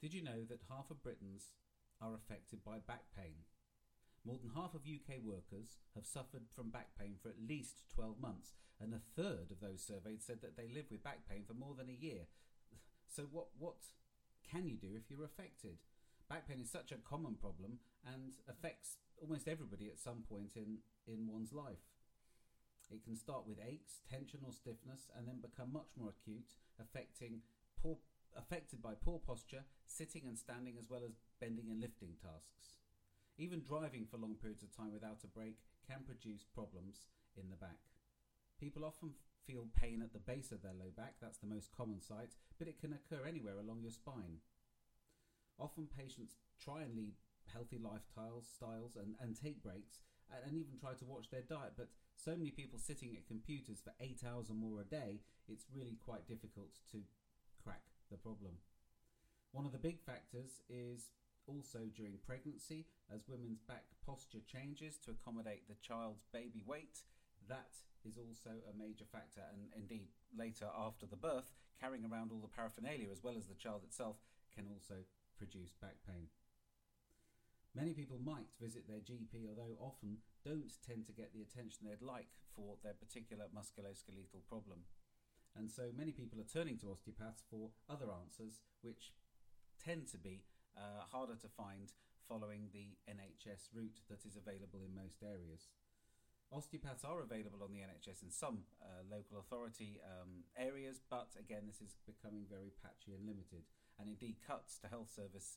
Did you know that half of Britons are affected by back pain? More than half of UK workers have suffered from back pain for at least 12 months, and a third of those surveyed said that they live with back pain for more than a year. So what can you do if you're affected? Back pain is such a common problem and affects almost everybody at some point in one's life. It can start with aches, tension or stiffness, and then become much more acute, affected by poor posture, sitting and standing, as well as bending and lifting tasks. Even driving for long periods of time without a break can produce problems in the back. People often feel pain at the base of their low back, that's the most common site, but it can occur anywhere along your spine. Often patients try and lead healthy styles and take breaks and even try to watch their diet, but so many people sitting at computers for 8 hours or more a day, it's really quite difficult to crack the problem. One of the big factors is also during pregnancy, as women's back posture changes to accommodate the child's baby weight. That is also a major factor, and indeed later after the birth, carrying around all the paraphernalia as well as the child itself can also produce back pain. Many people might visit their GP, although often don't tend to get the attention they'd like for their particular musculoskeletal problem. And so many people are turning to osteopaths for other answers, which tend to be harder to find following the NHS route that is available in most areas. Osteopaths are available on the NHS in some local authority areas, but again, this is becoming very patchy and limited. And indeed, cuts to health service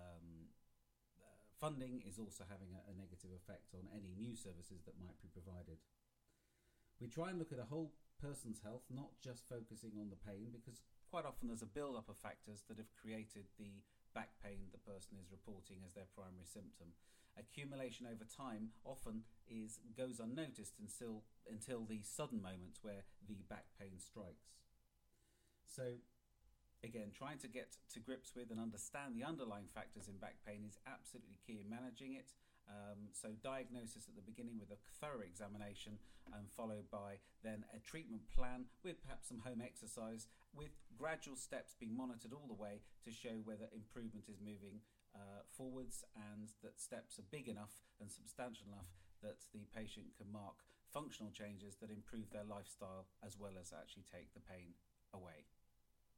funding is also having a negative effect on any new services that might be provided. We try and look at a whole person's health, not just focusing on the pain, because quite often there's a build-up of factors that have created the back pain the person is reporting as their primary symptom. Accumulation over time often goes unnoticed until the sudden moment where the back pain strikes. So again, trying to get to grips with and understand the underlying factors in back pain is absolutely key in managing it. So diagnosis at the beginning with a thorough examination, followed by then a treatment plan with perhaps some home exercise, with gradual steps being monitored all the way to show whether improvement is moving forwards, and that steps are big enough and substantial enough that the patient can mark functional changes that improve their lifestyle as well as actually take the pain away.